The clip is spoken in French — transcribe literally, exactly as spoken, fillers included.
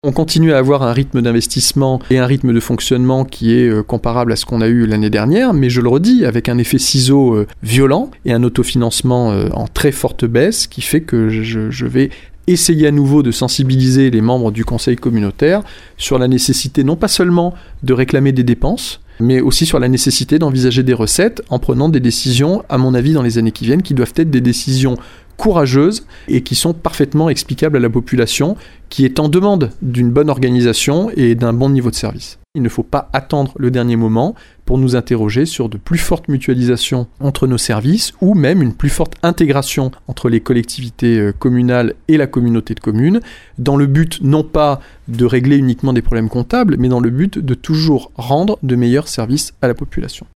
On continue à avoir un rythme d'investissement et un rythme de fonctionnement qui est euh, comparable à ce qu'on a eu l'année dernière, mais je le redis, avec un effet ciseau euh, violent et un autofinancement euh, en très forte baisse qui fait que je, je vais essayer à nouveau de sensibiliser les membres du conseil communautaire sur la nécessité non pas seulement de réclamer des dépenses, mais aussi sur la nécessité d'envisager des recettes en prenant des décisions, à mon avis, dans les années qui viennent, qui doivent être des décisions courageuses et qui sont parfaitement explicables à la population qui est en demande d'une bonne organisation et d'un bon niveau de service. Il ne faut pas attendre le dernier moment pour nous interroger sur de plus fortes mutualisations entre nos services ou même une plus forte intégration entre les collectivités communales et la communauté de communes dans le but non pas de régler uniquement des problèmes comptables mais dans le but de toujours rendre de meilleurs services à la population.